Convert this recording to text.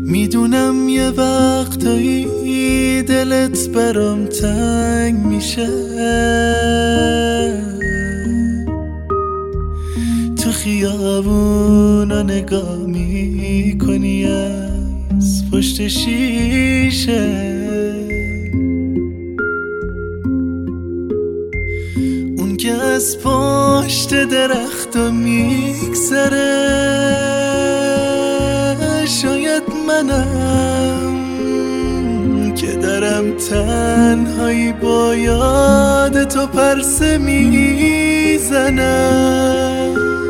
میدونم یه وقتایی دلت برام تنگ میشه، تو خیابونا نگاه میکنی از پشت شیشه، اون که از پشت درختا میگذره شاید منم که دارم تنهایی با یاد تو پرسه میزنم.